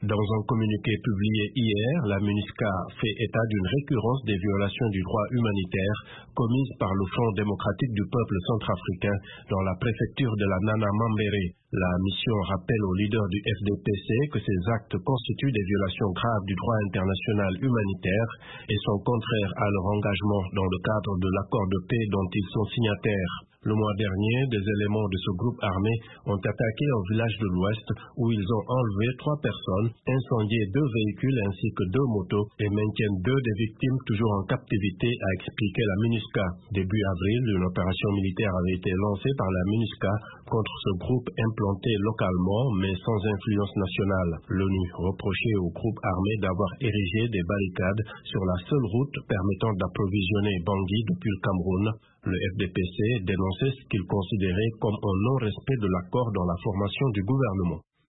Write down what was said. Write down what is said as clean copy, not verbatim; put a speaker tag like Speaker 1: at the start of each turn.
Speaker 1: Dans un communiqué publié hier, la MINUSCA fait état d'une récurrence des violations du droit humanitaire commises par le Front démocratique du peuple centrafricain dans la préfecture de la Nana Mambéré. La mission rappelle aux leaders du FDPC que ces actes constituent des violations graves du droit international humanitaire et sont contraires à leur engagement dans le cadre de l'accord de paix dont ils sont signataires. Le mois dernier, des éléments de ce groupe armé ont attaqué un village de l'Ouest où ils ont enlevé 3 personnes, incendié 2 véhicules ainsi que 2 motos et maintiennent 2 des victimes toujours en captivité, a expliqué la MINUSCA. Début avril, une opération militaire avait été lancée par la MINUSCA contre ce groupe implanté localement mais sans influence nationale. L'ONU reprochait au groupe armé d'avoir érigé des barricades sur la seule route permettant d'approvisionner Bangui depuis le Cameroun. Le FDPC dénonçait ce qu'il considérait comme un non-respect de l'accord dans la formation du gouvernement.